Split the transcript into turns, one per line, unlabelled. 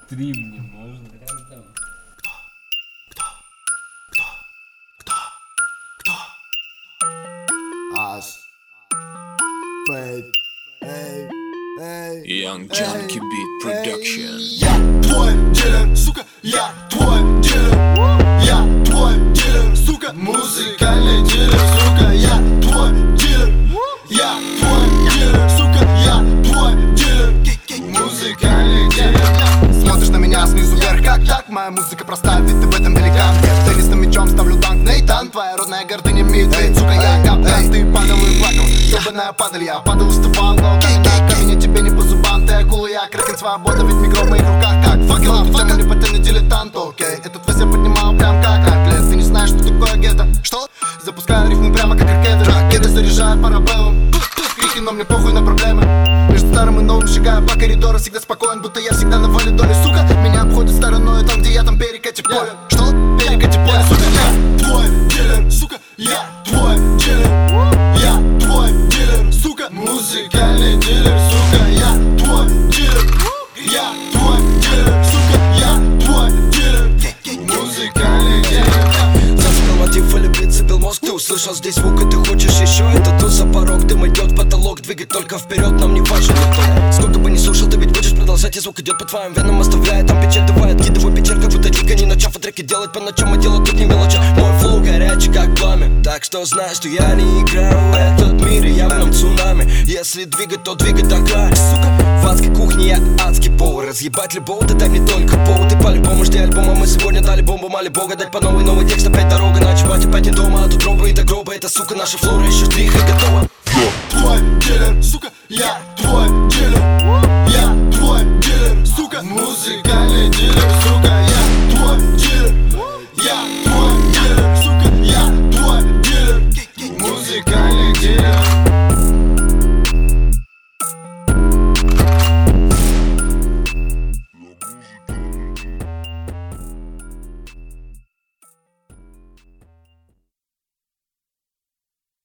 Три мне можно.
Ас. Фейт. Эй, эй.
Young Junkie Beat Production.
Я твой дилер, сука, я твой дилер. Я твой дилер, сука, музыкальный дилер, сука, я твой дилер. Я твой дилер, сука, я твой дилер. Музыкальный дилер. Смотришь на меня снизу вверх, как так? Моя музыка простая, ведь ты в этом великан. Я теннисным мячом ставлю танк, Нейтан. Твоя родная гордыня медведь, сука, я капкан. Ты падал и плакал, ёбаная падаль. Я падал, уставал, но на камень тебе не по зубам. Ты акула, я кракен, свобода, ведь микро в моих руках как факел. Ты мне потянет дилетант, окей. Этот вес я поднимал прям как атлет. Ты не знаешь, что такое гетто. Что? Запускаю рифмы прямо как ракеты. Ракеты заряжают парабеллум. Крики, но мне похуй на проблемы. Между старым и новым шагаю по коридору. Всегда спокоен, будто я всегда на воле доли. Сука, меня обходят стороной там, где я там перекати поле. Что? Перекати поле, сука, я твой дилер. Сука, я твой дилер. Я твой дилер, сука, музыкальный дилер. Сука, я твой дилер. Я твой дилер, сука, я твой дилер. Музыкальный дилер.
Зацепил мотив или прицепил мозг. Ты услышал здесь звук и ты хочешь еще. Это тут за порог, дым идет потолок. Двигать только вперед, нам не важен никто. Сколько бы ни слушал, ты ведь будешь продолжать. И звук идет по твоим венам, оставляет там печаль. Давай откидывай печаль, как будто дико не начав. А треки делать по ночам, а дело тут не мелочи. Мой флоу горячий, как пламя. Так что знай, что я не играю в этот мир, и я в нем цунами. Если двигать, то двигать до края. Сука, в адской кухне я адский повар. Разъебать любого, ты дай мне только повод. Ты по-любому жди альбома, мы сегодня дали бомбу. Мали бога, дать по новый текст, опять дорога. Ночевать опять не дома, а тут робы и до гроба. Это, сука, наша флора еще тихо и готова.
Твой дилер, сука, я твой дилер. Я твой дилер, сука, музыкальный дилер, сука.